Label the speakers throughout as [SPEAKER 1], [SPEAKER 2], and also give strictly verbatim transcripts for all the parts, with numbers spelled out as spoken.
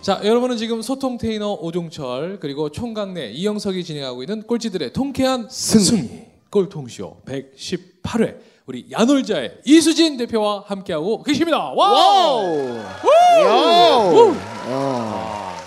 [SPEAKER 1] 자, 여러분은 지금 소통 테이너 오종철 그리고 총각내 이영석이 진행하고 있는 꼴찌들의 통쾌한 승리, 승리. 꼴통쇼 백십팔 회 우리 야놀자의 이수진 대표와 함께하고 계십니다. 와우! 와우! 아.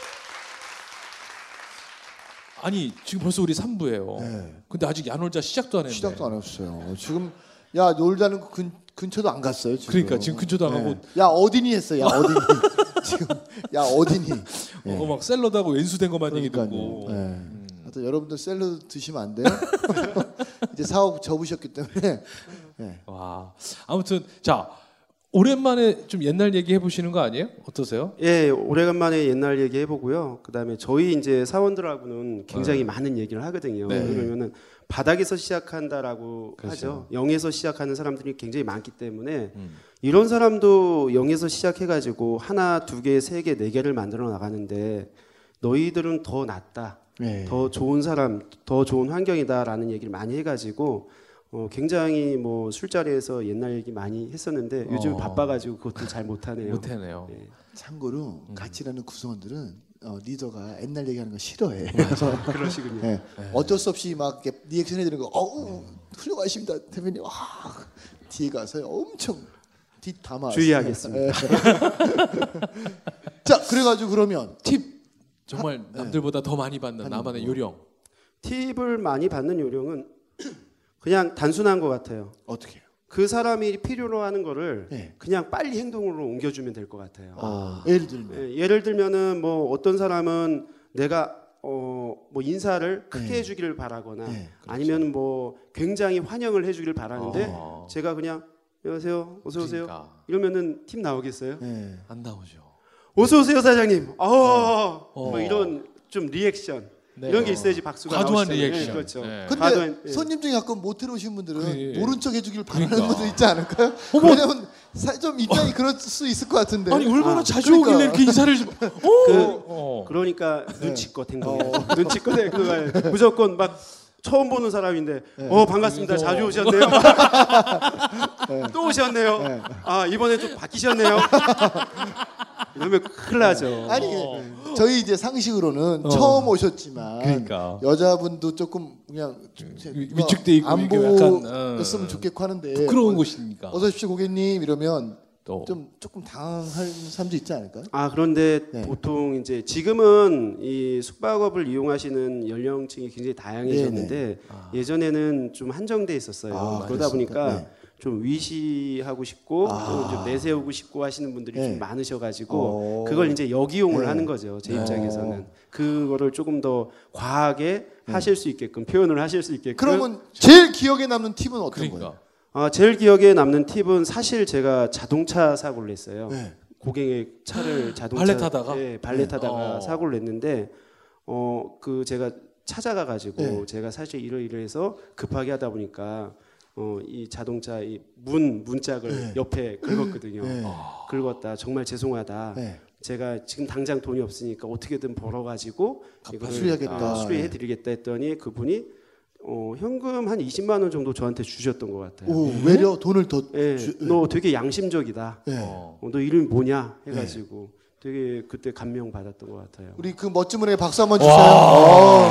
[SPEAKER 1] 아니 지금 벌써 우리 삼 부예요. 네. 근데 아직 야놀자 시작도 안 했네.
[SPEAKER 2] 시작도 안 했어요. 지금 야 놀자는 근, 근처도 안 갔어요. 지금.
[SPEAKER 1] 그러니까 지금 근처도 안
[SPEAKER 2] 네.
[SPEAKER 1] 가고.
[SPEAKER 2] 야 어디니 했어. 야 어디니. 지금 야 어디니.
[SPEAKER 1] 네. 어, 막 샐러드하고 왼수된 것만 얘기 듣고.
[SPEAKER 2] 네. 음. 하여튼 여러분들 샐러드 드시면 안 돼요. 이제 사업 접으셨기 때문에. 네.
[SPEAKER 1] 와 아무튼 자. 오랜만에 좀 옛날 얘기 해보시는 거 아니에요? 어떠세요?
[SPEAKER 3] 예, 오래간만에 옛날 얘기 해보고요. 그다음에 저희 이제 사원들하고는 굉장히 네. 많은 얘기를 하거든요. 네. 그러면은 바닥에서 시작한다라고 그렇죠. 하죠. 영에서 시작하는 사람들이 굉장히 많기 때문에 음. 이런 사람도 영에서 시작해가지고 하나, 두 개, 세 개, 네 개를 만들어 나가는데 너희들은 더 낫다, 네. 더 좋은 사람, 더 좋은 환경이다라는 얘기를 많이 해가지고. 어, 굉장히 뭐 술자리에서 옛날 얘기 많이 했었는데 요즘 어. 바빠가지고 그것도 잘 못하네요.
[SPEAKER 1] 못하네요. 네.
[SPEAKER 2] 참고로 음. 같이 일하는 구성원들은 어, 리더가 옛날 얘기하는 거 싫어해.
[SPEAKER 3] 맞아. 그러시군요.
[SPEAKER 2] 네. 네. 어쩔 수 없이 막 이렇게 리액션 해드리는 거, 어우 훌륭하십니다, 대표님. 와 뒤에 가서 엄청 뒷 담아.
[SPEAKER 3] 주의하겠습니다. 네.
[SPEAKER 2] 자, 그래가지고 그러면
[SPEAKER 1] 팁 정말 남들보다 네. 더 많이 받는 나만의 요령.
[SPEAKER 3] 팁을 많이 받는 요령은. 그냥 단순한 것 같아요.
[SPEAKER 2] 어떻게 해요?
[SPEAKER 3] 그 사람이 필요로 하는 거를
[SPEAKER 2] 네.
[SPEAKER 3] 그냥 빨리 행동으로 옮겨주면 될 것 같아요.
[SPEAKER 2] 아, 예를 들면
[SPEAKER 3] 예, 예를 들면은 뭐 어떤 사람은 내가 어, 뭐 인사를 크게 네. 해주기를 바라거나 네, 그렇죠. 아니면 뭐 굉장히 환영을 해주기를 바라는데 아. 제가 그냥 안녕하세요, 어서 오세요. 그러니까. 이러면은 팀 나오겠어요?
[SPEAKER 1] 네. 안 나오죠.
[SPEAKER 3] 어서 오세요 사장님. 어, 어. 뭐 이런 좀 리액션. 네. 이런 게 있어야지 박수가
[SPEAKER 1] 과도한
[SPEAKER 3] 나오시잖아요.
[SPEAKER 1] 리액션.
[SPEAKER 3] 네, 그렇죠.
[SPEAKER 2] 네. 근데 과도한, 손님 중에 가끔 못 들어오신 분들은
[SPEAKER 1] 그래.
[SPEAKER 2] 모른 척 해주길 바라는 그러니까. 분도 있지 않을까요?
[SPEAKER 1] 어머.
[SPEAKER 2] 왜냐면 사, 좀 입장이 그럴 수 있을 것 같은데.
[SPEAKER 1] 아니 얼마나
[SPEAKER 2] 아,
[SPEAKER 1] 자주
[SPEAKER 2] 그러니까.
[SPEAKER 1] 오길래 이렇게 인사를 좀.
[SPEAKER 3] 그,
[SPEAKER 1] 어.
[SPEAKER 3] 그러니까 눈치껏 행동해. 어. 눈치껏 행동해. 무조건 막 처음 보는 사람인데 네. 어 반갑습니다. 그래서... 자주 오셨네요. 네. 또 오셨네요. 네. 아 이번에 좀 바뀌셨네요. 이러면 큰일 나죠.
[SPEAKER 2] 아니 어. 저희 이제 상식으로는 어. 처음 오셨지만
[SPEAKER 1] 그러니까.
[SPEAKER 2] 여자분도 조금 그냥
[SPEAKER 1] 위축돼 있고
[SPEAKER 2] 안 보였으면 어. 좋겠고 하는데
[SPEAKER 1] 부끄러운 곳이니까.
[SPEAKER 2] 어서 오십시오 고객님 이러면 또. 좀 조금 당황할 사람도 있지 않을까요?
[SPEAKER 3] 아 그런데 네. 보통 이제 지금은 이 숙박업을 이용하시는 연령층이 굉장히 다양해졌는데 아. 예전에는 좀 한정돼 있었어요. 아, 그러다 보니까 네. 좀 위시하고 싶고 아. 좀 내세우고 싶고 하시는 분들이 네. 좀 많으셔가지고 오. 그걸 이제 역이용을 네. 하는 거죠. 제 입장에서는 오. 그거를 조금 더 과하게 네. 하실 수 있게끔 표현을 하실 수 있게끔.
[SPEAKER 2] 그러면 제일 기억에 남는 팁은 어떤
[SPEAKER 1] 그러니까.
[SPEAKER 2] 거예요?
[SPEAKER 3] 아, 제일 기억에 남는 팁은 사실 제가 자동차 사고를 냈어요. 네. 고객의 차를 자동차
[SPEAKER 1] 발레 타다가
[SPEAKER 3] 네, 발레 타다가
[SPEAKER 1] 네.
[SPEAKER 3] 사고를 냈는데 어, 그 제가 찾아가 가지고 네. 제가 사실 이러이러해서 급하게 하다 보니까 어, 이 자동차 이 문 문짝을 네. 옆에 긁었거든요. 네. 긁었다. 정말 죄송하다. 네. 제가 지금 당장 돈이 없으니까 어떻게든 벌어 가지고 이거를
[SPEAKER 2] 수리하겠다.
[SPEAKER 3] 아, 수리해 드리겠다 했더니 그분이 어, 현금 한 이십만 원 정도 저한테 주셨던 것 같아요.
[SPEAKER 2] 오, 외려 돈을 더
[SPEAKER 3] 네,
[SPEAKER 2] 주,
[SPEAKER 3] 너 되게 양심적이다.
[SPEAKER 2] 네.
[SPEAKER 3] 어, 너 이름이 뭐냐 해가지고 네. 되게 그때 감명 받았던 것 같아요.
[SPEAKER 2] 우리 그 멋진 분에게 박수 한번 주세요. 어.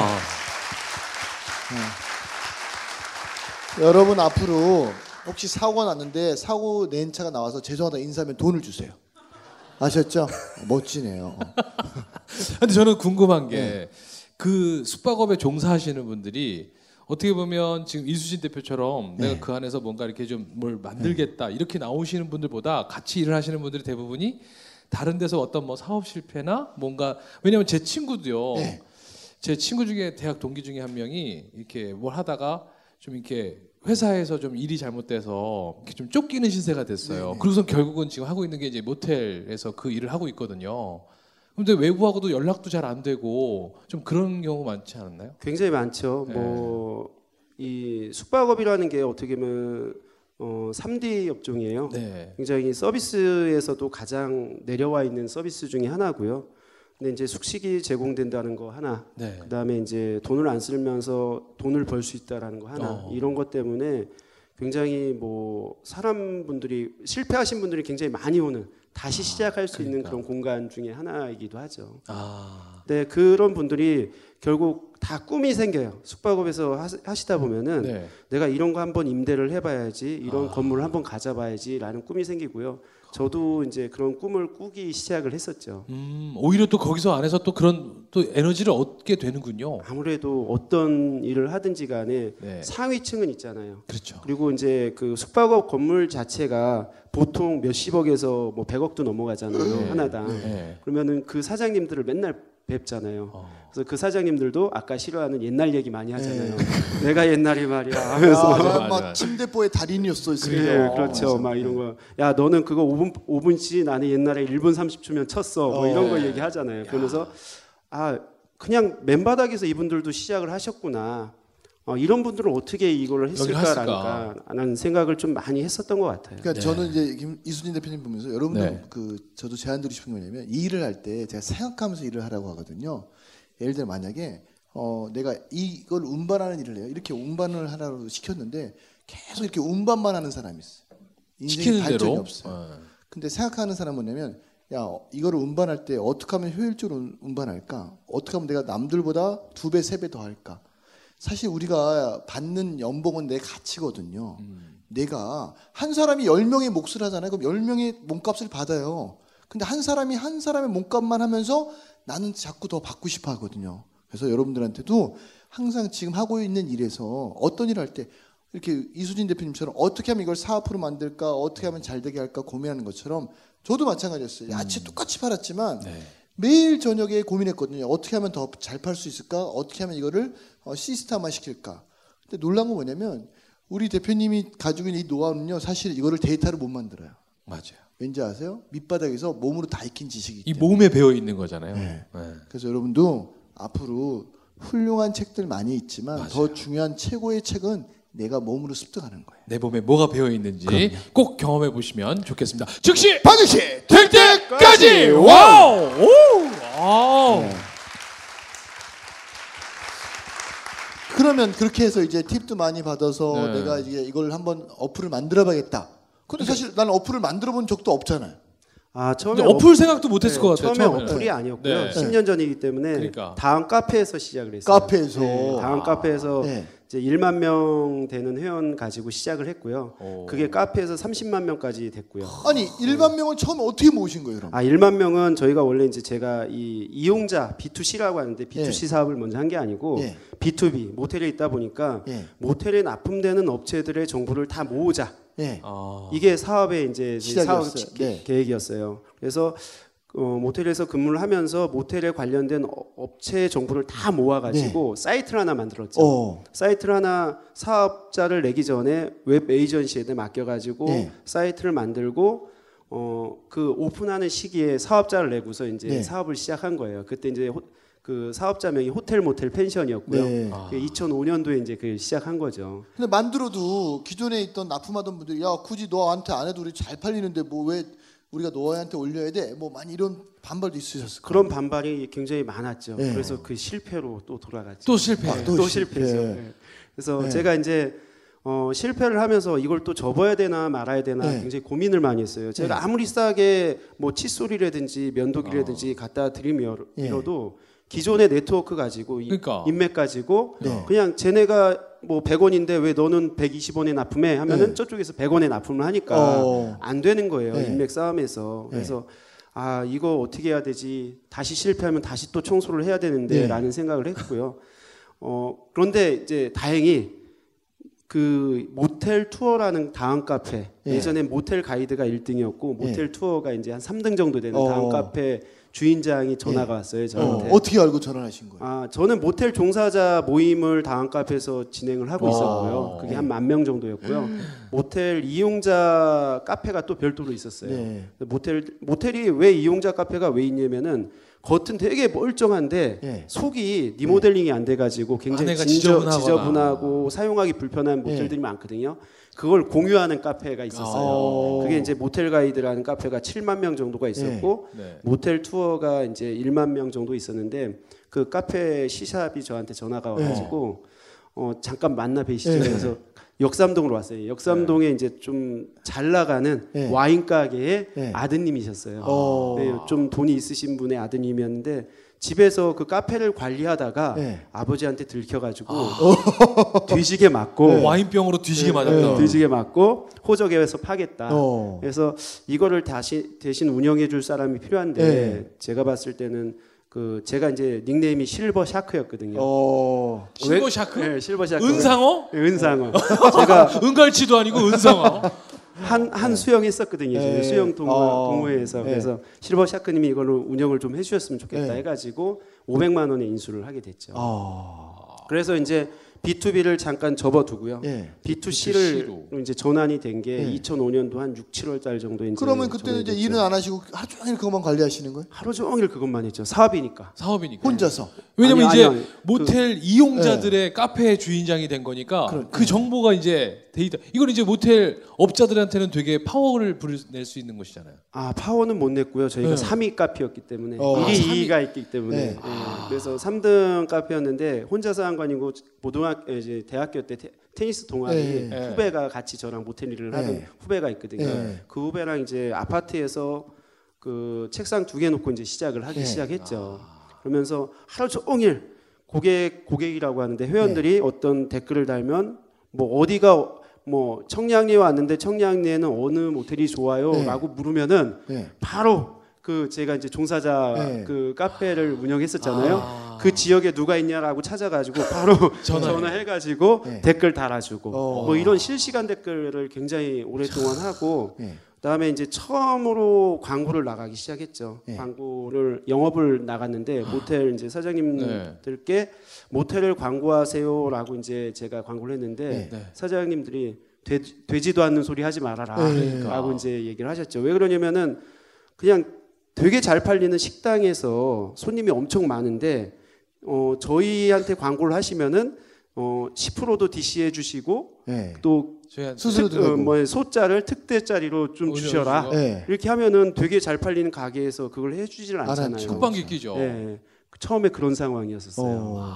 [SPEAKER 2] 네. 여러분 앞으로 혹시 사고가 났는데 사고 낸 차가 나와서 죄송하다 인사하면 돈을 주세요. 아셨죠? 멋지네요.
[SPEAKER 1] 근데 저는 궁금한 게 그 네. 숙박업에 종사하시는 분들이 어떻게 보면 지금 이수진 대표처럼 네. 내가 그 안에서 뭔가 이렇게 좀 뭘 만들겠다 네. 이렇게 나오시는 분들보다 같이 일을 하시는 분들이 대부분이 다른 데서 어떤 뭐 사업 실패나 뭔가 왜냐면 제 친구도요. 네. 제 친구 중에 대학 동기 중에 한 명이 이렇게 뭘 하다가 좀 이렇게 회사에서 좀 일이 잘못돼서 이렇게 좀 쫓기는 신세가 됐어요. 그래서 결국은 지금 하고 있는 게 이제 모텔에서 그 일을 하고 있거든요. 근데 외부하고도 연락도 잘 안 되고 좀 그런 경우 많지 않았나요?
[SPEAKER 3] 굉장히 많죠. 네. 뭐 이 숙박업이라는 게 어떻게 보면 어, 삼 디 업종이에요. 네. 굉장히 서비스에서도 가장 내려와 있는 서비스 중에 하나고요. 근데 이제 숙식이 제공된다는 거 하나, 네. 그다음에 이제 돈을 안 쓰면서 돈을 벌 수 있다라는 거 하나, 어. 이런 것 때문에 굉장히 뭐 사람분들이 실패하신 분들이 굉장히 많이 오는 다시 시작할 수
[SPEAKER 1] 그러니까.
[SPEAKER 3] 있는 그런 공간 중에 하나이기도 하죠.
[SPEAKER 1] 아,
[SPEAKER 3] 네, 그런 분들이 결국 다 꿈이 생겨요. 숙박업에서 하, 하시다 보면은
[SPEAKER 1] 네.
[SPEAKER 3] 내가 이런 거 한번 임대를 해봐야지, 이런
[SPEAKER 1] 아.
[SPEAKER 3] 건물을 한번 가져봐야지라는 꿈이 생기고요. 저도 이제 그런 꿈을 꾸기 시작을 했었죠.
[SPEAKER 1] 음, 오히려 또 거기서 안에서 또 그런 또 에너지를 얻게 되는군요.
[SPEAKER 3] 아무래도 어떤 일을 하든지 간에
[SPEAKER 1] 네.
[SPEAKER 3] 상위층은 있잖아요.
[SPEAKER 1] 그렇죠.
[SPEAKER 3] 그리고 이제 그 숙박업 건물 자체가 보통 몇십억에서 뭐 백억도 넘어가잖아요.
[SPEAKER 1] 네.
[SPEAKER 3] 하나당.
[SPEAKER 1] 네.
[SPEAKER 3] 그러면은 그 사장님들을 맨날 뵙잖아요.
[SPEAKER 1] 어.
[SPEAKER 3] 그래서 그 사장님들도 아까 싫어하는 옛날 얘기 많이 하잖아요. 내가 옛날에 말이야 하면서
[SPEAKER 2] 아,
[SPEAKER 1] 맞아,
[SPEAKER 2] 나
[SPEAKER 1] 맞아,
[SPEAKER 2] 막
[SPEAKER 1] 맞아.
[SPEAKER 2] 침대보의 달인이었어.
[SPEAKER 3] 네, 그렇죠. 막 이런 거. 야, 너는 그거 오 분 오 분치 나는 옛날에 일 분 삼십 초면 쳤어. 뭐
[SPEAKER 2] 어.
[SPEAKER 3] 이런 거 얘기하잖아요. 그러면서 아, 그냥 맨바닥에서 이분들도 시작을 하셨구나. 어, 이런 분들은 어떻게 이걸
[SPEAKER 1] 했을까?
[SPEAKER 3] 했을까라는 생각을 좀 많이 했었던 것 같아요.
[SPEAKER 2] 그러니까
[SPEAKER 1] 네.
[SPEAKER 2] 저는 이제 김- 이수진 대표님 보면서 여러분들
[SPEAKER 1] 네.
[SPEAKER 2] 그 저도 제안 드리고 싶은 게 뭐냐면 이 일을 할 때 제가 생각하면서 일을 하라고 하거든요. 예를 들어 만약에 어 내가 이걸 운반하는 일을 해요. 이렇게 운반을 하라고 시켰는데 계속 이렇게 운반만 하는 사람이 있어요. 인생에
[SPEAKER 1] 시키는
[SPEAKER 2] 발전이
[SPEAKER 1] 대로.
[SPEAKER 2] 없어요.
[SPEAKER 1] 어.
[SPEAKER 2] 근데 생각하는 사람은 뭐냐면 야 이거를 운반할 때 어떻게 하면 효율적으로 운반할까? 어떻게 하면 내가 남들보다 두 배, 세 배 더 할까? 사실 우리가 받는 연봉은 내 가치거든요.
[SPEAKER 1] 음.
[SPEAKER 2] 내가 한 사람이 열 명의 몫을 하잖아요. 그럼 열 명의 몸값을 받아요. 근데 한 사람이 한 사람의 몸값만 하면서 나는 자꾸 더 받고 싶어 하거든요. 그래서 여러분들한테도 항상 지금 하고 있는 일에서 어떤 일을 할 때 이렇게 이수진 대표님처럼 어떻게 하면 이걸 사업으로 만들까, 어떻게 하면 잘 되게 할까 고민하는 것처럼 저도 마찬가지였어요. 야채 똑같이 팔았지만
[SPEAKER 1] 네.
[SPEAKER 2] 매일 저녁에 고민했거든요. 어떻게 하면 더 잘 팔 수 있을까? 어떻게 하면 이거를 어, 시스템화 시킬까? 근데 놀란 건 뭐냐면 우리 대표님이 가지고 있는 이 노하우는요. 사실 이거를 데이터로 못 만들어요.
[SPEAKER 1] 맞아요.
[SPEAKER 2] 왠지 아세요? 밑바닥에서 몸으로 다 익힌 지식이
[SPEAKER 1] 이
[SPEAKER 2] 있대요.
[SPEAKER 1] 몸에 배어 있는 거잖아요.
[SPEAKER 2] 네.
[SPEAKER 1] 네.
[SPEAKER 2] 그래서 여러분도 앞으로 훌륭한 책들 많이 있지만
[SPEAKER 1] 맞아요.
[SPEAKER 2] 더 중요한 최고의 책은 내가 몸으로 습득하는 거예요.
[SPEAKER 1] 내 몸에 뭐가 배어 있는지 꼭 경험해 보시면 좋겠습니다. 즉시
[SPEAKER 2] 반드시
[SPEAKER 1] 될 때까지. 와우. 오. 와우.
[SPEAKER 2] 네. 그러면 그렇게 해서 이제 팁도 많이 받아서
[SPEAKER 1] 네.
[SPEAKER 2] 내가 이제 이걸 한번 어플을 만들어봐야겠다. 근데 사실 나는 어플을 만들어본 적도 없잖아요.
[SPEAKER 3] 아, 처음에
[SPEAKER 1] 근데 어플 생각도 못했을
[SPEAKER 3] 네,
[SPEAKER 1] 것 같아요.
[SPEAKER 3] 처음에
[SPEAKER 1] 처음에는.
[SPEAKER 3] 어플이 아니었고요.
[SPEAKER 1] 네.
[SPEAKER 3] 십 년 전이기 때문에
[SPEAKER 1] 그러니까.
[SPEAKER 3] 다음 카페에서 시작을 했어요.
[SPEAKER 2] 카페에서.
[SPEAKER 3] 네, 다음 카페에서
[SPEAKER 2] 네.
[SPEAKER 3] 이제 일만 명 되는 회원 가지고 시작을 했고요.
[SPEAKER 1] 오.
[SPEAKER 3] 그게 카페에서 삼십만 명까지 됐고요.
[SPEAKER 2] 아니 일만 명을 처음 어떻게 모으신 거예요, 그럼?
[SPEAKER 3] 아, 일만 명은 저희가 원래 이제 제가 이 이용자 비투씨라고 하는데 비투씨
[SPEAKER 2] 예.
[SPEAKER 3] 사업을 먼저 한 게 아니고
[SPEAKER 2] 예.
[SPEAKER 3] 비투비 모텔에 있다 보니까
[SPEAKER 2] 예.
[SPEAKER 3] 모텔에 납품되는 업체들의 정보를 다 모으자.
[SPEAKER 2] 예.
[SPEAKER 1] 아.
[SPEAKER 3] 이게 사업의 이제 사업
[SPEAKER 2] 시작이었어요.
[SPEAKER 3] 기-
[SPEAKER 2] 네.
[SPEAKER 3] 계획이었어요. 그래서 어, 모텔에서 근무를 하면서 모텔에 관련된 어- 업체 정보를 다 모아가지고 사이트를 하나 만들었죠.
[SPEAKER 2] 네. 어.
[SPEAKER 3] 사이트를 하나 사업자를 내기 전에 웹 에이전시에 맡겨가지고
[SPEAKER 2] 네.
[SPEAKER 3] 사이트를 만들고 어, 그 오픈하는 시기에 사업자를 내고서 이제
[SPEAKER 2] 네.
[SPEAKER 3] 사업을 시작한 거예요. 그때 이제 호, 그 사업자명이 호텔 모텔 펜션이었고요.
[SPEAKER 2] 네.
[SPEAKER 1] 아.
[SPEAKER 3] 그 이천오 년도에 이제 그 시작한 거죠.
[SPEAKER 2] 근데 만들어도 기존에 있던 납품하던 분들이 야 굳이 너한테 안 해도 우리 잘 팔리는데 뭐 왜 우리가 너한테 올려야 돼? 뭐 많이 이런 반발도 있으셨을 거예요.
[SPEAKER 3] 그런 반발이 굉장히 많았죠.
[SPEAKER 2] 네.
[SPEAKER 3] 그래서 그 실패로 또 돌아갔죠.
[SPEAKER 1] 또 실패.
[SPEAKER 2] 아, 또
[SPEAKER 3] 또,
[SPEAKER 2] 실패.
[SPEAKER 3] 실패죠. 네. 그래서
[SPEAKER 2] 네.
[SPEAKER 3] 제가 이제 어, 실패를 하면서 이걸 또 접어야 되나 말아야 되나
[SPEAKER 2] 네.
[SPEAKER 3] 굉장히 고민을 많이 했어요. 제가
[SPEAKER 2] 네.
[SPEAKER 3] 아무리 싸게 뭐 칫솔이라든지 면도기라든지 갖다 드리면도
[SPEAKER 2] 네.
[SPEAKER 3] 기존의 네트워크 가지고 이-
[SPEAKER 1] 그러니까.
[SPEAKER 3] 인맥 가지고
[SPEAKER 2] 네.
[SPEAKER 3] 그냥 쟤네가 뭐 백 원인데 왜 너는 백이십 원에 납품해 하면은
[SPEAKER 2] 네.
[SPEAKER 3] 저쪽에서 백 원에 납품을 하니까
[SPEAKER 2] 어.
[SPEAKER 3] 안 되는 거예요.
[SPEAKER 2] 네.
[SPEAKER 3] 인맥 싸움에서.
[SPEAKER 2] 네.
[SPEAKER 3] 그래서 아 이거 어떻게 해야 되지? 다시 실패하면 다시 또 청소를 해야
[SPEAKER 2] 네.
[SPEAKER 3] 되는데라는 생각을 했고요. 어 그런데 이제 다행히 그 모텔 투어라는 다음 카페
[SPEAKER 2] 예.
[SPEAKER 3] 예전에 모텔 가이드가 일 등이었고 모텔
[SPEAKER 2] 예.
[SPEAKER 3] 투어가 이제 한 삼 등 정도 되는
[SPEAKER 2] 어.
[SPEAKER 3] 다음 카페 주인장이 전화가 왔어요
[SPEAKER 2] 어,
[SPEAKER 3] 저한테.
[SPEAKER 2] 어떻게 알고 전화하신 거예요?
[SPEAKER 3] 아 저는 모텔 종사자 모임을 다음 카페에서 진행을 하고
[SPEAKER 1] 어.
[SPEAKER 3] 있었고요. 그게 한 만 명 정도였고요. 모텔 이용자 카페가 또 별도로 있었어요.
[SPEAKER 2] 네.
[SPEAKER 3] 모텔 모텔이 왜 이용자 카페가 왜 있냐면은 겉은 되게 멀쩡한데
[SPEAKER 2] 예.
[SPEAKER 3] 속이 리모델링이 안 돼가지고 굉장히
[SPEAKER 1] 안에가
[SPEAKER 3] 진저,
[SPEAKER 1] 지저분하거나.
[SPEAKER 3] 지저분하고 사용하기 불편한 모텔들이 많거든요. 그걸 공유하는 카페가 있었어요.
[SPEAKER 2] 어.
[SPEAKER 3] 그게 이제 모텔 가이드라는 카페가 칠만 명 정도가 있었고
[SPEAKER 1] 네.
[SPEAKER 3] 모텔 투어가 이제 일만 명 정도 있었는데 그 카페 시샵이 저한테 전화가 와가지고 어, 잠깐 만나 뵈시죠.
[SPEAKER 2] 네.
[SPEAKER 3] 그래서 역삼동으로 왔어요. 역삼동에 네. 이제 좀 잘 나가는 네. 와인 가게의 네. 아드님이셨어요. 네, 좀 돈이 있으신 분의 아드님이었는데 집에서 그 카페를 관리하다가 네. 아버지한테 들켜가지고 아. 뒤지게 맞고
[SPEAKER 1] 네. 와인병으로 뒤지게 네. 맞았다.
[SPEAKER 3] 네. 뒤지게 맞고 호적에서 파겠다. 어. 그래서 이거를 다시 대신 운영해줄 사람이 필요한데 네. 제가 봤을 때는 그 제가 이제 닉네임이 실버 샤크였거든요.
[SPEAKER 1] 어. 실버 샤크?
[SPEAKER 3] 네, 실버 샤크.
[SPEAKER 1] 은상어?
[SPEAKER 3] 네, 은상어. 제가
[SPEAKER 1] 은갈치도 아니고 은상어.
[SPEAKER 3] 한, 한 수영 했었거든요. 네. 수영 동호, 어. 동호회에서. 네. 그래서 실버 샤크님이 이걸로 운영을 좀 해주셨으면 좋겠다 네. 해가지고 오백만 원에 인수를 하게 됐죠. 어. 그래서 이제 비투비를 잠깐 접어두고요. 네. 비투씨를 비투씨로. 이제 전환이 된 게 네. 이천오 년도 한 육, 칠월 달 정도 이제.
[SPEAKER 2] 그러면 그때는 이제 일은 안 하시고 하루 종일 그것만 관리하시는 거예요?
[SPEAKER 3] 하루 종일 그것만 했죠. 사업이니까.
[SPEAKER 1] 사업이니까.
[SPEAKER 2] 혼자서.
[SPEAKER 1] 왜냐면
[SPEAKER 3] 아니,
[SPEAKER 1] 이제
[SPEAKER 3] 아니, 아니.
[SPEAKER 1] 모텔 그, 이용자들의 네. 카페의 주인장이 된 거니까 그래. 그 정보가 이제 데이터. 이건 이제 모텔 업자들한테는 되게 파워를 낼 수 있는 것이잖아요.
[SPEAKER 3] 아 파워는 못 냈고요. 저희가 네. 삼 위 카페였기 때문에 어. 일 위, 아, 이 위가 있기 때문에. 네. 네. 아. 그래서 삼 등 카페였는데 혼자서 한 거 아니고 고등학교 이제 대학교 때 테, 테니스 동아리 네. 후배가 같이 저랑 모텔 일을 하던 네. 후배가 있거든요. 네. 그 후배랑 이제 아파트에서 그 책상 두 개 놓고 이제 시작을 하기 네. 시작했죠. 아. 그러면서 하루 종일 고객 고객이라고 하는데 회원들이 네. 어떤 댓글을 달면 뭐 어디가 뭐 청량리에 왔는데 청량리에는 어느 모텔이 좋아요라고 네. 물으면은 네. 바로 그 제가 이제 종사자 네. 그 카페를 운영했었잖아요. 아. 그 지역에 누가 있냐라고 찾아가지고 바로 전화해가지고 네. 댓글 달아주고 어. 뭐 이런 실시간 댓글을 굉장히 오랫동안 하고. 네. 그다음에 이제 처음으로 광고를 나가기 시작했죠. 네. 광고를 영업을 나갔는데 모텔 이제 사장님들께 네. 모텔을 광고하세요라고 이제 제가 광고를 했는데 네. 사장님들이 되, 되지도 않는 소리 하지 말아라라고 네. 이제 얘기를 하셨죠. 왜 그러냐면은 그냥 되게 잘 팔리는 식당에서 손님이 엄청 많은데 어, 저희한테 광고를 하시면은 어, 십 퍼센트도 디씨해 주시고 네. 또
[SPEAKER 2] 수수료도
[SPEAKER 3] 어, 뭐 소자를 특대짜리로 좀 주셔라. 네. 이렇게 하면은 되게 잘 팔리는 가게에서 그걸 해주질 않잖아요.
[SPEAKER 1] 촉방귀 끼죠.
[SPEAKER 3] 네. 처음에 그런 상황이었었어요.
[SPEAKER 2] 어.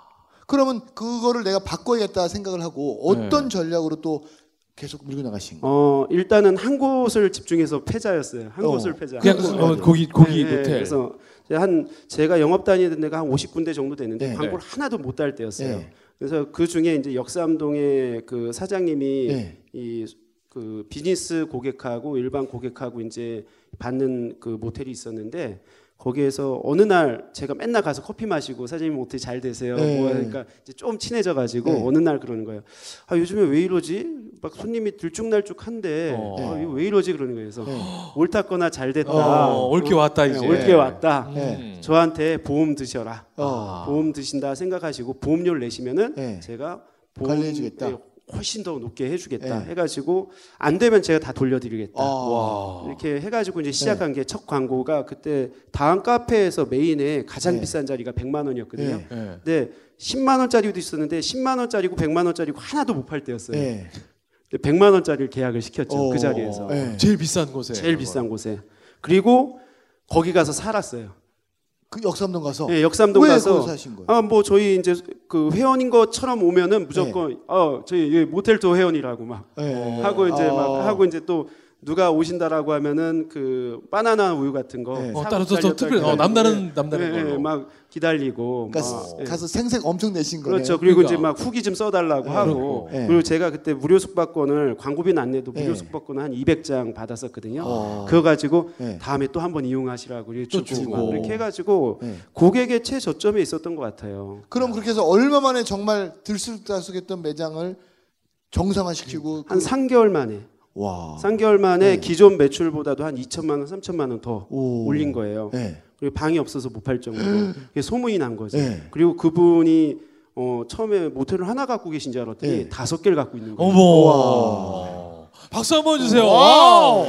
[SPEAKER 2] 그러면 그거를 내가 바꿔야겠다 생각을 하고 어떤 네. 전략으로 또 계속 밀고 나가신 거예요?
[SPEAKER 3] 어, 일단은 한 곳을 집중해서 패자였어요. 한 어. 곳을 패자.
[SPEAKER 1] 그냥 어, 고기 고기
[SPEAKER 3] 네,
[SPEAKER 1] 모텔.
[SPEAKER 3] 그래서 한 제가 영업 다니던 데가 한 오십 군데 정도 됐는데 네. 광고를 네. 하나도 못 달 때였어요. 네. 그래서 그 중에 이제 역삼동의 그 사장님이 네. 이 그 비즈니스 고객하고 일반 고객하고 이제 받는 그 모텔이 있었는데 거기에서 어느 날 제가 맨날 가서 커피 마시고 사장님 모텔 잘 되세요. 네. 뭐 하니까 이제 좀 친해져가지고 네. 어느 날 그러는 거예요. 아 요즘에 왜 이러지? 막 손님이 들쭉날쭉한데 어. 아, 이거 왜 이러지? 그러는 거예요. 그래서 네. 옳았거나 잘 됐다.
[SPEAKER 1] 어, 옳게 왔다 이제.
[SPEAKER 3] 네, 옳게 왔다.
[SPEAKER 1] 네.
[SPEAKER 3] 저한테 보험 드셔라.
[SPEAKER 2] 어.
[SPEAKER 3] 보험 드신다 생각하시고 보험료를 내시면은
[SPEAKER 2] 네.
[SPEAKER 3] 제가 보험
[SPEAKER 2] 관리해주겠다.
[SPEAKER 3] 훨씬 더 높게 해주겠다
[SPEAKER 2] 네.
[SPEAKER 3] 해가지고 안 되면 제가 다 돌려드리겠다.
[SPEAKER 2] 아.
[SPEAKER 3] 이렇게 해가지고 이제 시작한 네. 게 첫 광고가 그때 다음 카페에서 메인에 가장 네. 비싼 자리가 백만 원이었거든요.
[SPEAKER 2] 네.
[SPEAKER 1] 네.
[SPEAKER 3] 근데 십만 원짜리도 있었는데 십만 원짜리고 백만 원짜리고 하나도 못 팔 때였어요.
[SPEAKER 2] 네.
[SPEAKER 3] 백만 원짜리를 계약을 시켰죠.
[SPEAKER 2] 오.
[SPEAKER 3] 그 자리에서.
[SPEAKER 1] 네. 제일 비싼 곳에.
[SPEAKER 3] 제일 비싼 곳에. 그리고 거기 가서 살았어요.
[SPEAKER 2] 그 역삼동 가서.
[SPEAKER 3] 네, 역삼동
[SPEAKER 2] 왜
[SPEAKER 3] 가서.
[SPEAKER 2] 거기서 사신 거예요?
[SPEAKER 3] 아, 뭐 저희 이제 그 회원인 것처럼 오면은 무조건 네. 어, 저희 모텔도 회원이라고 막
[SPEAKER 2] 네.
[SPEAKER 3] 하고 이제
[SPEAKER 2] 아.
[SPEAKER 3] 막 하고 이제 또 누가 오신다라고 하면은 그 바나나 우유 같은 거
[SPEAKER 2] 네.
[SPEAKER 1] 어, 따로 또 특별히 어, 남다른 남다른
[SPEAKER 3] 네,
[SPEAKER 1] 걸로.
[SPEAKER 3] 막 기다리고
[SPEAKER 2] 그러니까
[SPEAKER 3] 막, 네.
[SPEAKER 2] 가서 생색 엄청 내신 거예요.
[SPEAKER 3] 그렇죠. 그리고
[SPEAKER 1] 그러니까.
[SPEAKER 3] 이제 막 후기 좀 써달라고
[SPEAKER 2] 네.
[SPEAKER 3] 하고
[SPEAKER 2] 네.
[SPEAKER 3] 그리고 제가 그때 무료 숙박권을 광고비는 안 내도 무료
[SPEAKER 2] 네.
[SPEAKER 3] 숙박권을 한 이백 장 받았었거든요.
[SPEAKER 2] 어.
[SPEAKER 3] 그거 가지고
[SPEAKER 2] 네.
[SPEAKER 3] 다음에 또 한번 이용하시라고 이렇게
[SPEAKER 1] 또
[SPEAKER 3] 주고
[SPEAKER 1] 주고.
[SPEAKER 3] 막 이렇게 해가지고
[SPEAKER 2] 네.
[SPEAKER 3] 고객의 최저점에 있었던 것 같아요.
[SPEAKER 2] 그럼 그렇게 해서 얼마 만에 정말 들쑥날쑥했던 매장을 정상화시키고
[SPEAKER 3] 한
[SPEAKER 2] 그...
[SPEAKER 3] 삼 개월 만에
[SPEAKER 2] 와.
[SPEAKER 3] 삼 개월 만에
[SPEAKER 2] 네.
[SPEAKER 3] 기존 매출보다도 한 이천만 원, 삼천만 원 더
[SPEAKER 2] 오.
[SPEAKER 3] 올린 거예요.
[SPEAKER 2] 네.
[SPEAKER 3] 그리고 방이 없어서 못 팔 정도로 그게 소문이 난 거죠.
[SPEAKER 2] 네.
[SPEAKER 3] 그리고 그분이 어, 처음에 모텔을 하나 갖고 계신 줄 알았더니
[SPEAKER 2] 네.
[SPEAKER 3] 다섯 개를 갖고 있는 거예요.
[SPEAKER 1] 어머.
[SPEAKER 2] 와.
[SPEAKER 1] 박수 한번 주세요.
[SPEAKER 2] 와우.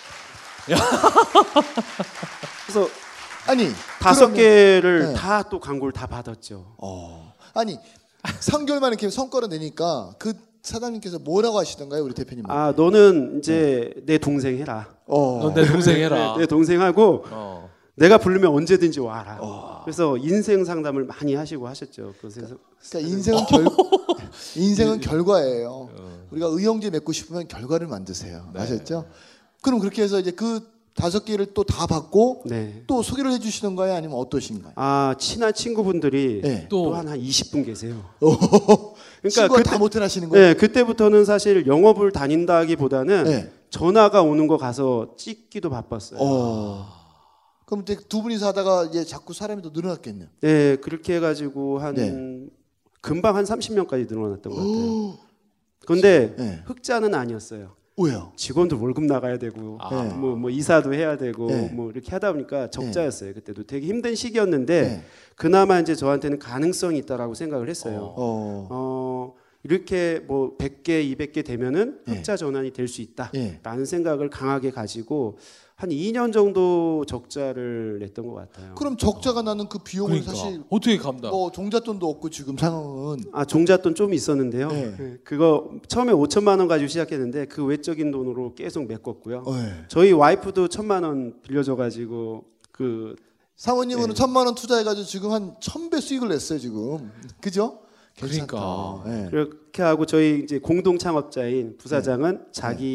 [SPEAKER 3] 그래서
[SPEAKER 2] 아니
[SPEAKER 3] 다섯
[SPEAKER 2] 그러면-
[SPEAKER 3] 개를
[SPEAKER 2] 네.
[SPEAKER 3] 다 또 광고를 다 받았죠.
[SPEAKER 2] 어. 아니 삼 개월 만에 이렇게 성과를 내니까 그 사장님께서 뭐라고 하시던가요, 우리 대표님?
[SPEAKER 3] 아 너는 이제 내 동생 해라.
[SPEAKER 2] 어.
[SPEAKER 1] 넌 내 동생 해라.
[SPEAKER 3] 내, 내 동생하고
[SPEAKER 1] 어.
[SPEAKER 3] 내가 부르면 언제든지 와라.
[SPEAKER 2] 어.
[SPEAKER 3] 그래서 인생 상담을 많이 하시고 하셨죠. 그래서
[SPEAKER 2] 그러니까 인생은 결 인생은 결과예요. 우리가 의형제 맺고 싶으면 결과를 만드세요.
[SPEAKER 1] 네.
[SPEAKER 2] 아셨죠? 그럼 그렇게 해서 이제 그 다섯 개를 또 다 받고
[SPEAKER 3] 네.
[SPEAKER 2] 또 소개를 해주시던가요? 아니면 어떠신가요?
[SPEAKER 3] 아 친한 친구분들이
[SPEAKER 2] 네.
[SPEAKER 3] 또 한 한 이십 분 계세요.
[SPEAKER 2] 그러니까 친구가
[SPEAKER 3] 그때-
[SPEAKER 2] 다 모텔하시는 거예요?
[SPEAKER 3] 네, 그때부터는 사실 영업을 다닌다기보다는
[SPEAKER 2] 네.
[SPEAKER 3] 전화가 오는 거 가서 찍기도 바빴어요.
[SPEAKER 2] 어. 그럼 이제 두 분이서 하다가 이제 자꾸 사람이 더 늘어났겠네요.
[SPEAKER 3] 네, 그렇게 해가지고 한
[SPEAKER 2] 네.
[SPEAKER 3] 금방 한 삼십 명까지 늘어났던 것 같아요. 그런데
[SPEAKER 2] 네.
[SPEAKER 3] 흑자는 아니었어요.
[SPEAKER 2] 왜요?
[SPEAKER 3] 직원도 월급 나가야 되고
[SPEAKER 1] 아.
[SPEAKER 2] 네.
[SPEAKER 3] 뭐, 뭐 이사도 해야 되고
[SPEAKER 2] 네.
[SPEAKER 3] 뭐 이렇게 하다 보니까 적자였어요. 그때도 되게 힘든 시기였는데
[SPEAKER 2] 네.
[SPEAKER 3] 그나마 이제 저한테는 가능성이 있다라고 생각을 했어요.
[SPEAKER 2] 어.
[SPEAKER 3] 어, 이렇게 뭐 백 개, 이백 개 되면은
[SPEAKER 2] 네.
[SPEAKER 3] 흑자 전환이 될 수 있다라는
[SPEAKER 2] 네.
[SPEAKER 3] 생각을 강하게 가지고 한 이 년 정도 적자를 냈던 것 같아요.
[SPEAKER 2] 그럼 적자가 나는 그 비용을
[SPEAKER 1] 그러니까
[SPEAKER 2] 사실
[SPEAKER 1] 어떻게 감당?
[SPEAKER 2] 뭐 종잣돈도 없고 지금 상황은
[SPEAKER 3] 아 종잣돈 좀 있었는데요.
[SPEAKER 2] 네.
[SPEAKER 3] 네, 그거 처음에 오천만 원 가지고 시작했는데 그 외적인 돈으로 계속 메꿨고요.
[SPEAKER 2] 네.
[SPEAKER 3] 저희 와이프도 천만 원 빌려줘가지고 그
[SPEAKER 2] 사모님은
[SPEAKER 3] 네.
[SPEAKER 2] 천만 원 투자해가지고 지금 한 천 배 수익을 냈어요 지금. 그죠? 괜찮다.
[SPEAKER 1] 그러니까.
[SPEAKER 2] 네.
[SPEAKER 3] 그렇게 하고 저희 이제 공동 창업자인 부사장은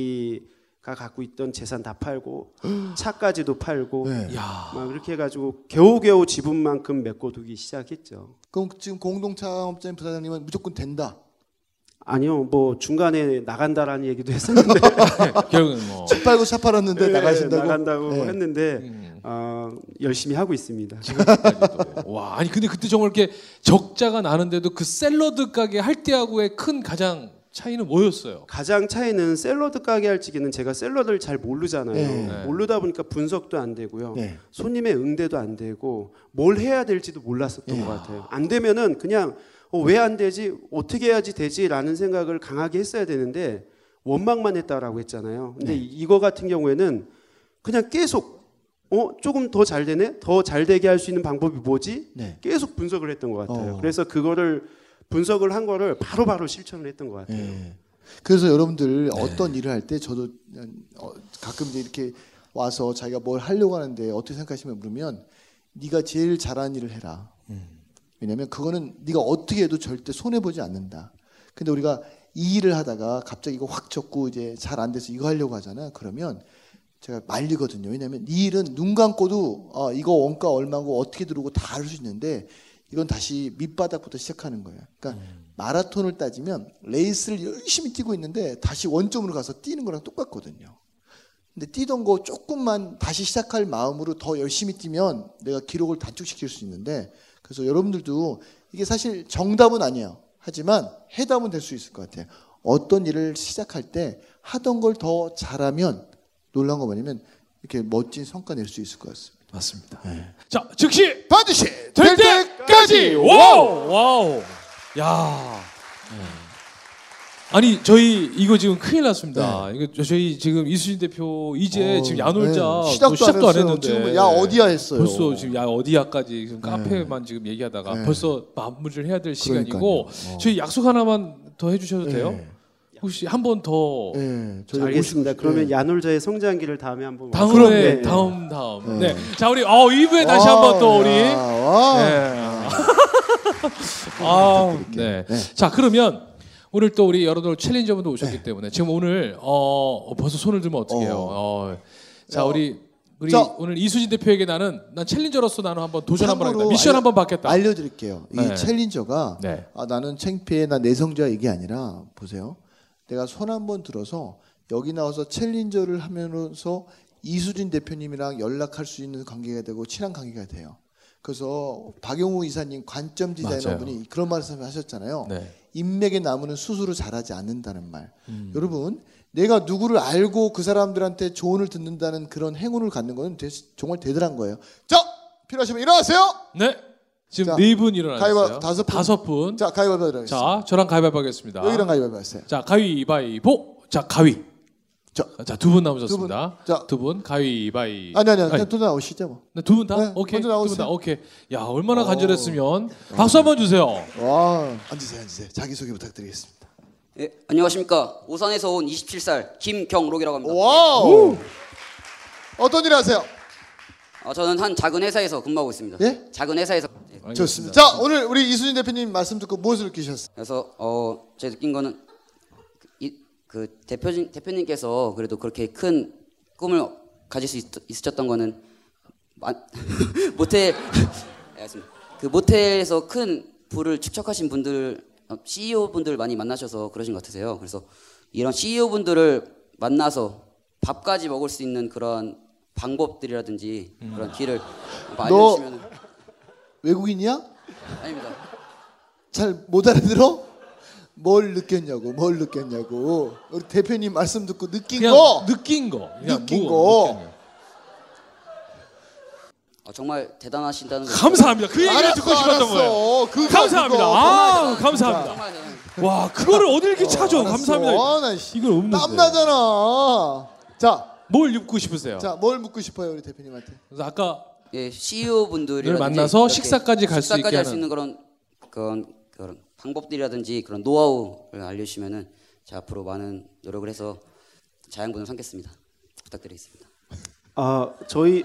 [SPEAKER 3] 자기가 갖고 있던 재산 다 팔고 차까지도 팔고
[SPEAKER 2] 네.
[SPEAKER 1] 야.
[SPEAKER 3] 막 그렇게 해가지고 겨우겨우 지분만큼 메꿔두기 시작했죠.
[SPEAKER 2] 그럼 지금 공동창업자인 부사장님은 무조건 된다.
[SPEAKER 3] 아니요, 뭐 중간에 나간다라는 얘기도 했었는데
[SPEAKER 1] 결국은 뭐
[SPEAKER 2] 차 팔고 차 팔았는데
[SPEAKER 3] 네,
[SPEAKER 2] 나가신다고.
[SPEAKER 3] 나간다고
[SPEAKER 2] 네.
[SPEAKER 3] 했는데
[SPEAKER 1] 음,
[SPEAKER 3] 어, 열심히 하고 있습니다.
[SPEAKER 1] 지금까지도. 와, 아니 근데 그때 정말 이렇게 적자가 나는데도 그 샐러드 가게 할 때하고의 큰 가장 차이는 뭐였어요?
[SPEAKER 3] 가장 차이는 샐러드 가게 할 적에는 제가 샐러드를 잘 모르잖아요.
[SPEAKER 2] 네.
[SPEAKER 3] 모르다 보니까 분석도 안 되고요.
[SPEAKER 2] 네.
[SPEAKER 3] 손님의 응대도 안 되고 뭘 해야 될지도 몰랐었던
[SPEAKER 2] 네.
[SPEAKER 3] 것 같아요. 안 되면은 그냥 어, 왜 안 되지? 어떻게 해야지 되지?라는 생각을 강하게 했어야 되는데 원망만 했다라고 했잖아요. 근데
[SPEAKER 2] 네.
[SPEAKER 3] 이거 같은 경우에는 그냥 계속 어 조금 더 잘 되네, 더 잘 되게 할 수 있는 방법이 뭐지?
[SPEAKER 2] 네.
[SPEAKER 3] 계속 분석을 했던 것 같아요.
[SPEAKER 2] 어.
[SPEAKER 3] 그래서 그거를 분석을 한 거를 바로바로 실천을 했던 것 같아요.
[SPEAKER 2] 네. 그래서 여러분들 어떤 일을 할 때 저도 어, 가끔 이제 이렇게 와서 자기가 뭘 하려고 하는데 어떻게 생각하시면 물으면 네가 제일 잘하는 일을 해라. 왜냐하면 그거는 네가 어떻게 해도 절대 손해 보지 않는다. 근데 우리가 이 일을 하다가 갑자기 이거 확 접고 이제 잘 안 돼서 이거 하려고 하잖아. 그러면 제가 말리거든요. 왜냐하면 이 일은 눈 감고도 어, 이거 원가 얼마고 어떻게 들어오고 다 알 수 있는데 이건 다시 밑바닥부터 시작하는 거예요. 그러니까 음. 마라톤을 따지면 레이스를 열심히 뛰고 있는데 다시 원점으로 가서 뛰는 거랑 똑같거든요. 근데 뛰던 거 조금만 다시 시작할 마음으로 더 열심히 뛰면 내가 기록을 단축시킬 수 있는데 그래서 여러분들도 이게 사실 정답은 아니에요. 하지만 해답은 될 수 있을 것 같아요. 어떤 일을 시작할 때 하던 걸 더 잘하면 놀라운 거 뭐냐면 이렇게 멋진 성과 낼 수 있을 것 같습니다.
[SPEAKER 1] 맞습니다. 네. 자, 즉시
[SPEAKER 2] 반드시
[SPEAKER 1] 될 때까지. 와우, 와우. 야. 아니 저희 이거 지금 큰일 났습니다. 이거 저- 저희 지금 이수진 대표 이제
[SPEAKER 2] 어,
[SPEAKER 1] 지금 야놀자
[SPEAKER 2] 네.
[SPEAKER 1] 시작도, 시작도 안
[SPEAKER 2] 했어요.
[SPEAKER 1] 했는데
[SPEAKER 2] 지금 야 어디야 했어요.
[SPEAKER 1] 벌써 지금 야 어디야까지 지금 카페만 지금 얘기하다가
[SPEAKER 2] 네.
[SPEAKER 1] 벌써 마무리를 해야 될 시간이고
[SPEAKER 2] 그러니까요. 어.
[SPEAKER 1] 저희 약속 하나만 더 해주셔도 돼요?
[SPEAKER 2] 네.
[SPEAKER 1] 혹시 한 번 더
[SPEAKER 2] 네,
[SPEAKER 3] 자, 알겠습니다.
[SPEAKER 2] 오십-
[SPEAKER 3] 그러면
[SPEAKER 2] 네.
[SPEAKER 3] 야놀자의 성장기를 다음에 한번
[SPEAKER 1] 다음에
[SPEAKER 3] 와서-
[SPEAKER 2] 그럼요.
[SPEAKER 1] 다음 다음
[SPEAKER 2] 네.
[SPEAKER 1] 네. 자 우리 어 이 부에 다시 한 번 또 우리
[SPEAKER 2] 와, 와.
[SPEAKER 1] 네. 아, 네.
[SPEAKER 2] 네.
[SPEAKER 1] 자 그러면 오늘 또 우리 여러분 챌린저분도 오셨기 때문에 지금 오늘 어 벌써 손을 들면 어떡해요? 어. 자
[SPEAKER 2] 어.
[SPEAKER 1] 우리 우리
[SPEAKER 2] 자.
[SPEAKER 1] 오늘 이수진 대표에게 나는 난 챌린저로서 나는 한번 도전 한번 하겠다.
[SPEAKER 2] 참고로
[SPEAKER 1] 미션
[SPEAKER 2] 알-
[SPEAKER 1] 한번 받겠다.
[SPEAKER 2] 알려드릴게요. 이
[SPEAKER 1] 네.
[SPEAKER 2] 챌린저가
[SPEAKER 1] 네.
[SPEAKER 2] 아, 나는 창피해, 나 내성자 이게 아니라 보세요. 내가 손 한번 들어서 여기 나와서 챌린저를 하면서 이수진 대표님이랑 연락할 수 있는 관계가 되고 친한 관계가 돼요. 그래서 박용우 이사님 관점 디자이너분이 그런 말씀 하셨잖아요.
[SPEAKER 1] 네.
[SPEAKER 2] 인맥의 나무는 스스로 자라지 않는다는 말.
[SPEAKER 1] 음.
[SPEAKER 2] 여러분, 내가 누구를 알고 그 사람들한테 조언을 듣는다는 그런 행운을 갖는 거는 대- 정말 대단한 거예요. 자, 필요하시면 일어나세요.
[SPEAKER 1] 네. 지금
[SPEAKER 2] 자,
[SPEAKER 1] 네 분 일어나셨어요.
[SPEAKER 2] 가위바위보 다섯 분.
[SPEAKER 1] 다섯 분.
[SPEAKER 2] 자, 가위바위보 들어가겠습니다.
[SPEAKER 1] 자, 저랑 가위바위보 하겠습니다.
[SPEAKER 2] 여기랑 가위바위보 하세요.
[SPEAKER 1] 자, 가위바위보. 자, 가위.
[SPEAKER 2] 자,
[SPEAKER 1] 자, 두 분 남으셨습니다.
[SPEAKER 2] 두 분. 자.
[SPEAKER 1] 두 분 가위바위.
[SPEAKER 2] 아니 아니 아니, 또 나오시죠 뭐.
[SPEAKER 1] 두 분 다?
[SPEAKER 2] 네,
[SPEAKER 1] 오케이.
[SPEAKER 2] 먼저
[SPEAKER 1] 두 분
[SPEAKER 2] 나오세요.
[SPEAKER 1] 다. 오케이. 야, 얼마나 간절했으면 박수 한번 주세요.
[SPEAKER 2] 와, 앉으세요, 앉으세요. 자기 소개 부탁드리겠습니다.
[SPEAKER 4] 예, 안녕하십니까. 오산에서 온 이십칠 살 김경록이라고 합니다.
[SPEAKER 2] 와우. 어떤 일 하세요?
[SPEAKER 4] 아, 저는 한 작은 회사에서 근무하고 있습니다.
[SPEAKER 2] 예?
[SPEAKER 4] 작은 회사에서. 예.
[SPEAKER 1] 알겠습니다.
[SPEAKER 2] 좋습니다. 자, 오늘 우리 이수진 대표님 말씀 듣고 무엇을 느끼셨어요?
[SPEAKER 4] 그래서 어 제가 느낀 거는 이, 그 대표님 대표님께서 그래도 그렇게 큰 꿈을 가질 수 있, 있으셨던 거는 마, 모텔 알겠습니다. 그 모텔에서 큰 부를 축적하신 분들 씨이오 분들 많이 만나셔서 그러신 것 같으세요. 그래서 이런 씨이오 분들을 만나서 밥까지 먹을 수 있는 그런 방법들이라든지 음. 그런 길을 알려주시면.
[SPEAKER 2] 외국인이야?
[SPEAKER 4] 아닙니다.
[SPEAKER 2] 잘 못 알아들어? 뭘 느꼈냐고, 뭘 느꼈냐고. 우리 대표님 말씀 듣고 느낀
[SPEAKER 1] 그냥
[SPEAKER 2] 거,
[SPEAKER 1] 느낀 거, 그냥
[SPEAKER 2] 느낀
[SPEAKER 1] 뭐
[SPEAKER 2] 거.
[SPEAKER 1] 느꼈냐.
[SPEAKER 4] 어, 정말 대단하시다는 거.
[SPEAKER 1] 감사합니다. 그 얘기를
[SPEAKER 2] 알았어,
[SPEAKER 1] 듣고 싶었던
[SPEAKER 2] 알았어.
[SPEAKER 1] 거예요.
[SPEAKER 2] 그거,
[SPEAKER 1] 감사합니다.
[SPEAKER 2] 그거.
[SPEAKER 1] 아, 감사합니다.
[SPEAKER 4] 정말 대단해요.
[SPEAKER 1] 와, 그거를 어딜 이렇게 찾아?
[SPEAKER 2] 어, 알았어.
[SPEAKER 1] 감사합니다.
[SPEAKER 2] 아, 나 씨,
[SPEAKER 1] 이걸 없는데.
[SPEAKER 2] 땀 나잖아. 자,
[SPEAKER 1] 뭘 묻고 싶으세요?
[SPEAKER 2] 자, 뭘 묻고 싶어요, 우리 대표님한테?
[SPEAKER 1] 그래서 아까
[SPEAKER 4] 예, 씨이오 분들이
[SPEAKER 1] 만나서 식사까지 갈수 있게
[SPEAKER 4] 식사까지 할 수
[SPEAKER 1] 하는.
[SPEAKER 4] 있는 그런 그런 그런 방법들이라든지 그런 노하우를 알려주시면은 제가 앞으로 많은 노력을 해서 자양분을 삼겠습니다. 부탁드리겠습니다.
[SPEAKER 3] 아 저희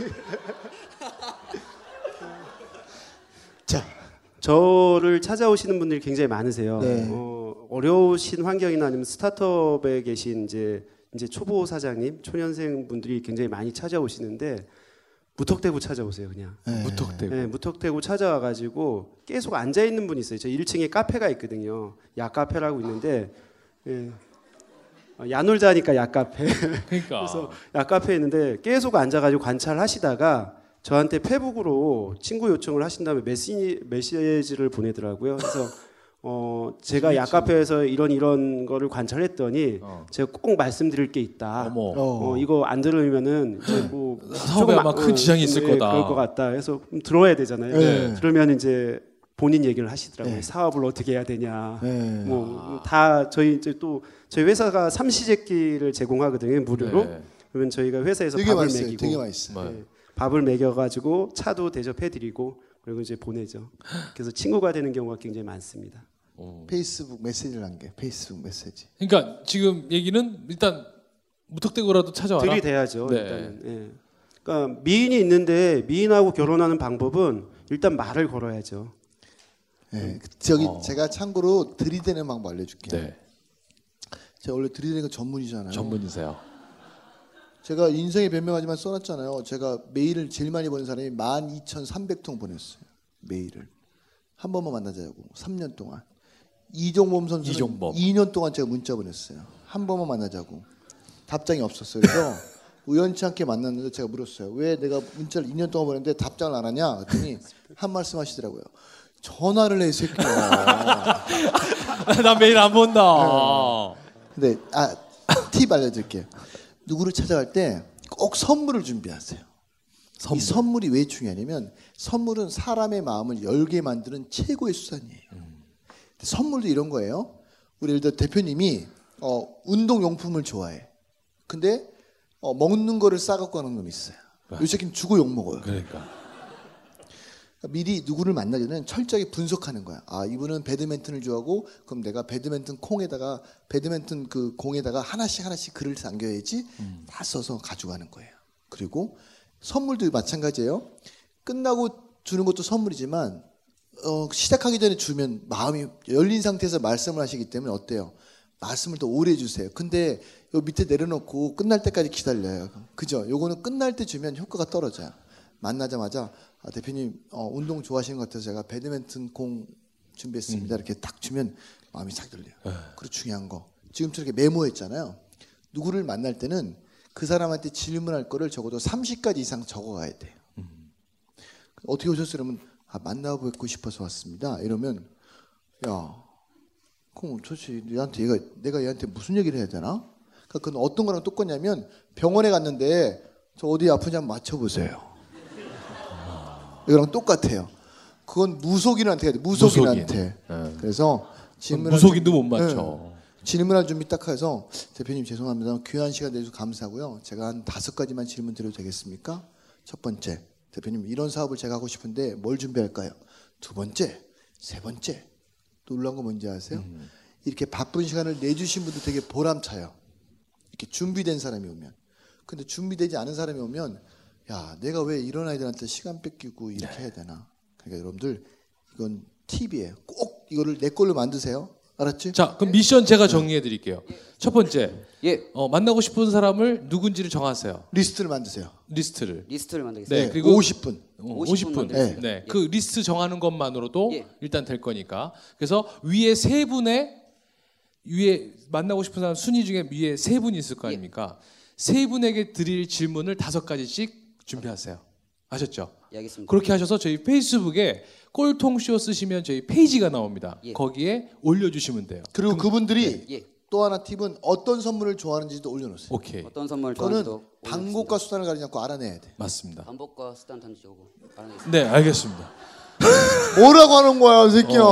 [SPEAKER 2] 자,
[SPEAKER 3] 저를 찾아오시는 분들이 굉장히 많으세요.
[SPEAKER 2] 네.
[SPEAKER 3] 어, 어려우신 환경이나 아니면 스타트업에 계신 이제 이제 초보 사장님, 초년생 분들이 굉장히 많이 찾아오시는데 무턱대고 찾아오세요, 그냥.
[SPEAKER 2] 네.
[SPEAKER 1] 무턱대고.
[SPEAKER 3] 네, 무턱대고 찾아와가지고 계속 앉아 있는 분이 있어요. 저 일 층에 카페가 있거든요. 야 카페라고 있는데 예. 어, 야놀자니까 야 카페.
[SPEAKER 1] 그러니까.
[SPEAKER 3] 그래서 야 카페에 있는데 계속 앉아가지고 관찰하시다가 저한테 페북으로 친구 요청을 하신 다음에 메시, 메시지를 보내더라고요. 그래서 어 제가 야 카페에서 이런 이런 거를 관찰했더니
[SPEAKER 1] 어.
[SPEAKER 3] 제가 꼭 말씀드릴 게 있다.
[SPEAKER 1] 어머.
[SPEAKER 3] 어, 이거 안 들으면은 이제 뭐
[SPEAKER 1] 사업에 아마 큰 지장이 있을
[SPEAKER 3] 네,
[SPEAKER 1] 거다.
[SPEAKER 3] 그럴 것 같다. 그래서 들어야 되잖아요.
[SPEAKER 2] 네.
[SPEAKER 3] 들으면 이제 본인 얘기를 하시더라고요.
[SPEAKER 2] 네.
[SPEAKER 3] 사업을 어떻게 해야 되냐.
[SPEAKER 2] 네.
[SPEAKER 3] 뭐 다 저희 이제 또 저희 회사가 삼시세끼를 제공하거든요, 무료로.
[SPEAKER 1] 네.
[SPEAKER 3] 그러면 저희가 회사에서
[SPEAKER 2] 되게
[SPEAKER 3] 밥을
[SPEAKER 2] 맛있어요.
[SPEAKER 3] 먹이고
[SPEAKER 2] 되게 맛있어요.
[SPEAKER 1] 네.
[SPEAKER 3] 네, 밥을 먹여가지고 차도 대접해드리고 그리고 이제 보내죠. 그래서 친구가 되는 경우가 굉장히 많습니다.
[SPEAKER 1] 어.
[SPEAKER 2] 페이스북 메시지를 한 게, 페이스북 메시지.
[SPEAKER 1] 그러니까 지금 얘기는 일단 무턱대고라도 찾아와라.
[SPEAKER 3] 들이대야죠.
[SPEAKER 1] 네.
[SPEAKER 3] 일단은. 예. 그러니까 미인이 있는데 미인하고 결혼하는 방법은 일단 말을 걸어야죠.
[SPEAKER 2] 네, 저기
[SPEAKER 1] 어.
[SPEAKER 2] 제가 참고로 들이대는 방법 알려줄게요.
[SPEAKER 1] 네.
[SPEAKER 2] 제가 원래 들이대는 거 전문이잖아요.
[SPEAKER 1] 전문이세요.
[SPEAKER 2] 제가 인생의 변명하지만 써놨잖아요. 제가 메일을 제일 많이 보낸 사람이 만 이천삼백 통 보냈어요. 메일을 한 번만 만나자고 삼 년 동안. 이종범 선수는
[SPEAKER 1] 이종범.
[SPEAKER 2] 이 년 동안 제가 문자 보냈어요. 한 번만 만나자고. 답장이 없었어요. 그래서 우연치 않게 만났는데 제가 물었어요. 왜 내가 문자를 이 년 동안 보냈는데 답장을 안 하냐? 그랬더니 한 말씀 하시더라고요. 전화를 해, 이 새끼야.
[SPEAKER 1] 나 매일 안 본다.
[SPEAKER 2] 근데 아, 팁 알려드릴게요. 누구를 찾아갈 때 꼭 선물을 준비하세요. 선물. 이 선물이 왜 중요하냐면 선물은 사람의 마음을 열게 만드는 최고의 수단이에요. 음. 선물도 이런 거예요. 우리 예를 들어 대표님이 어, 운동용품을 좋아해. 근데 어, 먹는 거를 싸갖고 가는 놈이 있어요. 이 새끼는 주고 욕먹어요.
[SPEAKER 1] 그러니까.
[SPEAKER 2] 미리 누구를 만나기 전에 철저하게 분석하는 거야. 아, 이분은 배드민턴을 좋아하고 그럼 내가 배드민턴 콩에다가 배드민턴 그 공에다가 하나씩 하나씩 글을 남겨야지. 음. 다 써서 가져가는 거예요. 그리고 선물도 마찬가지예요. 끝나고 주는 것도 선물이지만 어, 시작하기 전에 주면 마음이 열린 상태에서 말씀을 하시기 때문에 어때요? 말씀을 더 오래 해주세요. 근데 요 밑에 내려놓고 끝날 때까지 기다려요. 그죠? 요거는 끝날 때 주면 효과가 떨어져요. 만나자마자 아, 대표님 어, 운동 좋아하시는 것 같아서 제가 배드민턴 공 준비했습니다. 음. 이렇게 딱 주면 마음이 싹 들려요. 그리고 중요한 거 지금처럼 이렇게 메모했잖아요. 누구를 만날 때는 그 사람한테 질문할 거를 적어도 삼십 가지 이상 적어가야 돼요. 음. 어떻게 오셨어요? 그러면 아, 만나뵙고 싶어서 왔습니다. 이러면 야 그럼 도대체 얘한테 얘가 내가 얘한테 무슨 얘기를 해야 되나? 그러니까 그건 어떤 거랑 똑같냐면 병원에 갔는데 저 어디 아프냐 한번 맞춰보세요. 이거랑 똑같아요. 그건 무속인한테 해야 돼. 무속인한테.
[SPEAKER 1] 무속인. 네.
[SPEAKER 2] 그래서 질문할
[SPEAKER 1] 무속인도
[SPEAKER 2] 준비,
[SPEAKER 1] 못 맞춰.
[SPEAKER 2] 네. 질문할 준비 딱 해서 대표님 죄송합니다. 귀한 시간 내주셔서 감사하고요. 제가 한 다섯 가지만 질문 드려도 되겠습니까? 첫 번째, 대표님 이런 사업을 제가 하고 싶은데 뭘 준비할까요? 두 번째, 세 번째. 또 놀라운 거 뭔지 아세요? 음. 이렇게 바쁜 시간을 내주신 분도 되게 보람차요. 이렇게 준비된 사람이 오면. 근데 준비되지 않은 사람이 오면 야, 내가 왜 이런 아이들한테 시간 뺏기고 이렇게 네. 해야 되나? 그러니까 여러분들 이건 팁이에요. 꼭 이거를 내 걸로 만드세요. 알았지?
[SPEAKER 1] 자, 그럼 미션 제가 정리해 드릴게요. 첫 번째,
[SPEAKER 4] 예.
[SPEAKER 1] 어, 만나고 싶은 사람을 누군지를 정하세요.
[SPEAKER 2] 리스트를 만드세요.
[SPEAKER 1] 리스트를.
[SPEAKER 4] 리스트를 만들겠습니다.
[SPEAKER 1] 네,
[SPEAKER 2] 네,
[SPEAKER 1] 그리고
[SPEAKER 2] 오십 분.
[SPEAKER 1] 어,
[SPEAKER 4] 오십
[SPEAKER 1] 오십 분.
[SPEAKER 4] 분
[SPEAKER 1] 네.
[SPEAKER 2] 만들겠습니다.
[SPEAKER 1] 네. 그 리스트 정하는 것만으로도
[SPEAKER 4] 예.
[SPEAKER 1] 일단 될 거니까. 그래서 위에 세 분의 위에 만나고 싶은 사람 순위 중에 위에 세 분이 있을 거 아닙니까? 세 분에게 드릴 질문을 다섯 가지씩 준비하세요. 아셨죠?
[SPEAKER 4] 예, 알겠습니다.
[SPEAKER 1] 그렇게 하셔서 저희 페이스북에 꼴통쇼 쓰시면 저희 페이지가 나옵니다.
[SPEAKER 4] 예.
[SPEAKER 1] 거기에 올려주시면 돼요.
[SPEAKER 2] 그리고 그분들이
[SPEAKER 4] 예.
[SPEAKER 2] 또 하나 팁은 어떤 선물을 좋아하는지도 올려놓으세요.
[SPEAKER 1] 오케이.
[SPEAKER 4] 어떤 선물
[SPEAKER 2] 그거는
[SPEAKER 4] 좋아하는지도
[SPEAKER 2] 방법과 수단을 가리지 않고 알아내야 돼.
[SPEAKER 1] 맞습니다.
[SPEAKER 4] 반복과 수단 단지 오고 알아내겠습니다.
[SPEAKER 1] 네, 알겠습니다.
[SPEAKER 2] 뭐라고 하는 거야, 이 새끼야.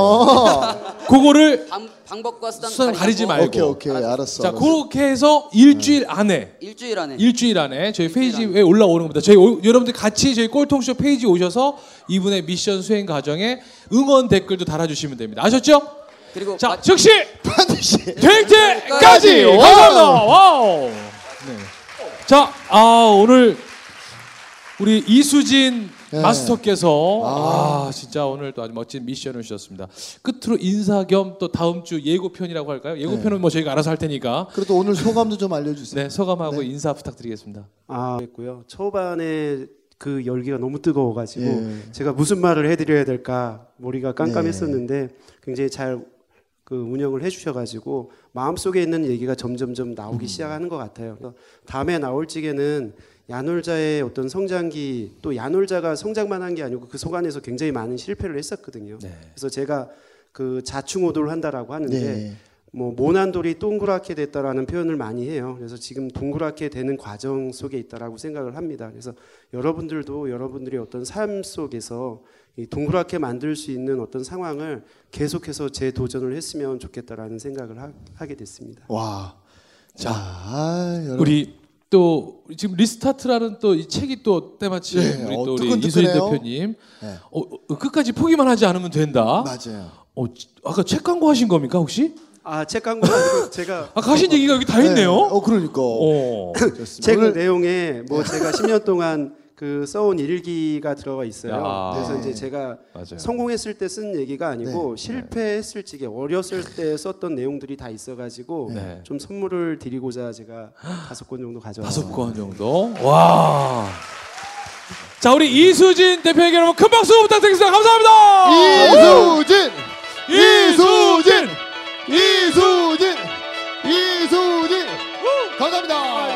[SPEAKER 1] 그거를
[SPEAKER 4] 방, 방법과 수단,
[SPEAKER 1] 수단 가리지
[SPEAKER 4] 않고
[SPEAKER 1] 말고.
[SPEAKER 2] 오케이, 오케이, 알았어.
[SPEAKER 1] 자,
[SPEAKER 2] 알았어.
[SPEAKER 1] 그렇게 해서 일주일 안에
[SPEAKER 4] 일주일 안에
[SPEAKER 1] 일주일 안에 저희
[SPEAKER 4] 일주일
[SPEAKER 1] 페이지에 올라오는 겁니다. 저희 오- 여러분들 같이 저희 꼴통쇼 페이지 오셔서 이분의 미션 수행 과정에 응원 댓글도 달아주시면 됩니다. 아셨죠?
[SPEAKER 4] 그리고
[SPEAKER 1] 자,
[SPEAKER 4] 마-
[SPEAKER 1] 즉시
[SPEAKER 2] 반드시.
[SPEAKER 1] 될 때까지
[SPEAKER 2] 와우.
[SPEAKER 1] 감사합니다. 와우. 네. 자, 아 오늘 우리 이수진
[SPEAKER 2] 네.
[SPEAKER 1] 마스터께서 아. 진짜 오늘 또 아주 멋진 미션을 주셨습니다. 끝으로 인사 겸 또 다음 주 예고편이라고 할까요? 예고편은 뭐 저희가 알아서 할 테니까
[SPEAKER 2] 그래도 오늘 소감도 좀 알려주세요.
[SPEAKER 1] 네 소감하고
[SPEAKER 2] 네.
[SPEAKER 1] 인사 부탁드리겠습니다.
[SPEAKER 3] 아, 했고요. 초반에 그 열기가 너무 뜨거워가지고
[SPEAKER 2] 예.
[SPEAKER 3] 제가 무슨 말을 해드려야 될까 머리가 깜깜했었는데 굉장히 잘 그 운영을 해주셔가지고 마음속에 있는 얘기가 점점점 나오기 시작하는 것 같아요. 그래서 다음에 나올 찌개는 야놀자의 어떤 성장기 또 야놀자가 성장만 한 게 아니고 그 속안에서 굉장히 많은 실패를 했었거든요.
[SPEAKER 1] 네.
[SPEAKER 3] 그래서 제가 그 자충우돌을 한다라고 하는데
[SPEAKER 2] 네.
[SPEAKER 3] 뭐 모난돌이 동그랗게 됐다라는 표현을 많이 해요. 그래서 지금 동그랗게 되는 과정 속에 있다라고 생각을 합니다. 그래서 여러분들도 여러분들의 어떤 삶 속에서 이 동그랗게 만들 수 있는 어떤 상황을 계속해서 재도전을 했으면 좋겠다라는 생각을 하, 하게 됐습니다.
[SPEAKER 2] 와.
[SPEAKER 1] 자,
[SPEAKER 2] 아, 여러분.
[SPEAKER 1] 우리 또 지금 리스타트라는 또 이 책이 또 때마침
[SPEAKER 2] 네,
[SPEAKER 1] 우리
[SPEAKER 2] 어,
[SPEAKER 1] 또 우리
[SPEAKER 2] 뜨끈뜨끈해요.
[SPEAKER 1] 이수진 대표님
[SPEAKER 2] 네.
[SPEAKER 1] 어, 어, 끝까지 포기만 하지 않으면 된다.
[SPEAKER 2] 맞아요.
[SPEAKER 1] 어, 지- 아까 책 광고 하신 겁니까 혹시?
[SPEAKER 3] 아, 책 광고가 아니고 제가
[SPEAKER 1] 아까 하신 얘기가 여기 다 있네요.
[SPEAKER 2] 어, 그러니까.
[SPEAKER 1] 어.
[SPEAKER 2] 좋습니다.
[SPEAKER 3] 책
[SPEAKER 2] 오늘
[SPEAKER 3] 내용에 뭐 제가 십 년 동안 그 써온 일기가 들어가 있어요.
[SPEAKER 1] 야.
[SPEAKER 3] 그래서
[SPEAKER 2] 네.
[SPEAKER 3] 이제 제가
[SPEAKER 1] 맞아요.
[SPEAKER 3] 성공했을 때 쓴 얘기가 아니고 실패했을 적에 어렸을 때 썼던 내용들이 다 있어가지고
[SPEAKER 1] 네.
[SPEAKER 3] 좀 선물을 드리고자 제가 다섯 권 정도
[SPEAKER 1] 다섯
[SPEAKER 3] 가져왔어요.
[SPEAKER 1] 권 정도. 와. 자, 우리 이수진 대표에게 여러분 큰 박수 부탁드리겠습니다. 감사합니다.
[SPEAKER 2] 이수진! 이수진! 이수진! 이수진! 감사합니다.